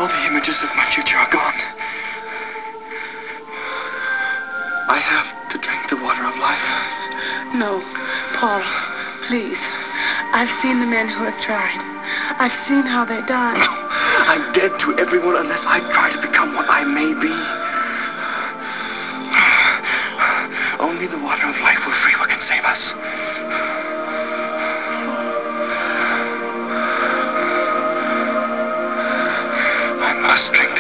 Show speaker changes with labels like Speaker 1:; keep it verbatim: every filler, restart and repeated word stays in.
Speaker 1: All the images of my future are gone. I have to drink the water of life.
Speaker 2: No, Paul, please. I've seen the men who have tried. I've seen how they died.
Speaker 1: I'm dead to everyone unless I try to become what I may be. Only the water of life will free what can save us. I must drink